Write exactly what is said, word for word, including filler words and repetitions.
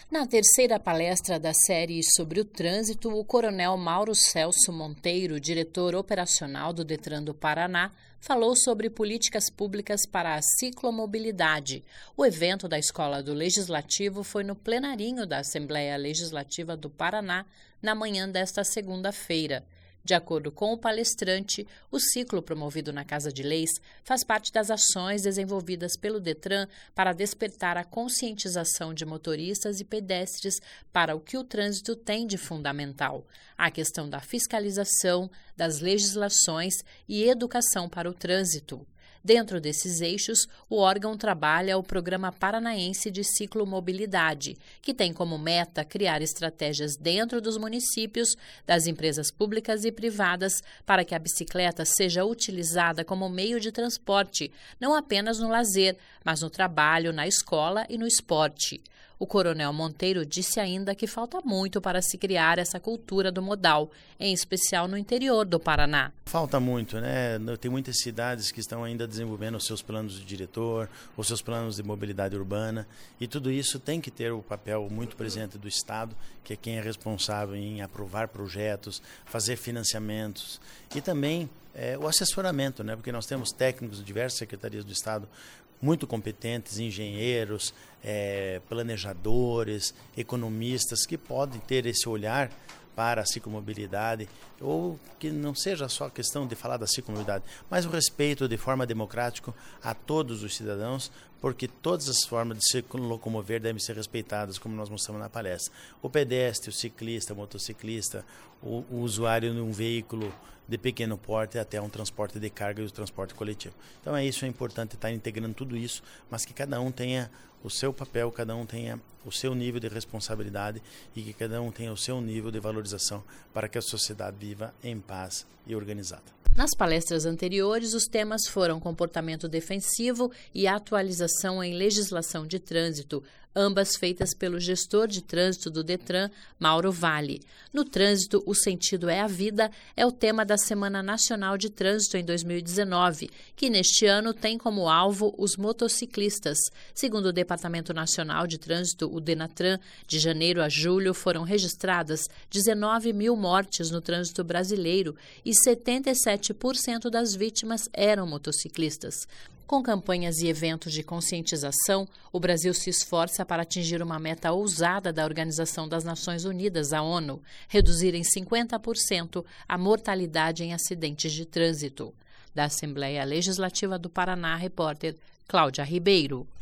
Na terceira palestra da série sobre o trânsito, o coronel Mauro Celso Monteiro, diretor operacional do Detran do Paraná, falou sobre políticas públicas para a ciclomobilidade. O evento da Escola do Legislativo foi no plenarinho da Assembleia Legislativa do Paraná, na manhã desta segunda-feira. De acordo com o palestrante, o ciclo promovido na Casa de Leis faz parte das ações desenvolvidas pelo Detran para despertar a conscientização de motoristas e pedestres para o que o trânsito tem de fundamental: a questão da fiscalização, das legislações e educação para o trânsito. Dentro desses eixos, o órgão trabalha o Programa Paranaense de Ciclomobilidade, que tem como meta criar estratégias dentro dos municípios, das empresas públicas e privadas, para que a bicicleta seja utilizada como meio de transporte, não apenas no lazer, mas no trabalho, na escola e no esporte. O coronel Monteiro disse ainda que falta muito para se criar essa cultura do modal, em especial no interior do Paraná. Falta muito, né? Tem muitas cidades que estão ainda desenvolvendo os seus planos de diretor, os seus planos de mobilidade urbana, e tudo isso tem que ter o papel muito presente do Estado, que é quem é responsável em aprovar projetos, fazer financiamentos e também é, o assessoramento, né? Porque nós temos técnicos de diversas secretarias do Estado muito competentes, engenheiros, é, planejadores, economistas, que podem ter esse olhar para a ciclomobilidade, ou que não seja só questão de falar da ciclomobilidade, mas o respeito de forma democrática a todos os cidadãos, porque todas as formas de se locomover devem ser respeitadas, como nós mostramos na palestra. O pedestre, o ciclista, o motociclista, o, o usuário de um veículo de pequeno porte até um transporte de carga e o transporte coletivo. Então é isso, é importante estar integrando tudo isso, mas que cada um tenha o seu papel, cada um tenha o seu nível de responsabilidade e que cada um tenha o seu nível de valorização para que a sociedade viva em paz e organizada. Nas palestras anteriores, os temas foram comportamento defensivo e atualização em legislação de trânsito, ambas feitas pelo gestor de trânsito do Detran, Mauro Vale. No trânsito, o sentido é a vida é o tema da Semana Nacional de Trânsito em dois mil e dezenove, que neste ano tem como alvo os motociclistas. Segundo o Departamento Nacional de Trânsito, o Denatran, de janeiro a julho foram registradas dezenove mil mortes no trânsito brasileiro e setenta e sete por cento das vítimas eram motociclistas. Com campanhas e eventos de conscientização, o Brasil se esforça para atingir uma meta ousada da Organização das Nações Unidas, a ONU, reduzir em cinquenta por cento a mortalidade em acidentes de trânsito. Da Assembleia Legislativa do Paraná, repórter Cláudia Ribeiro.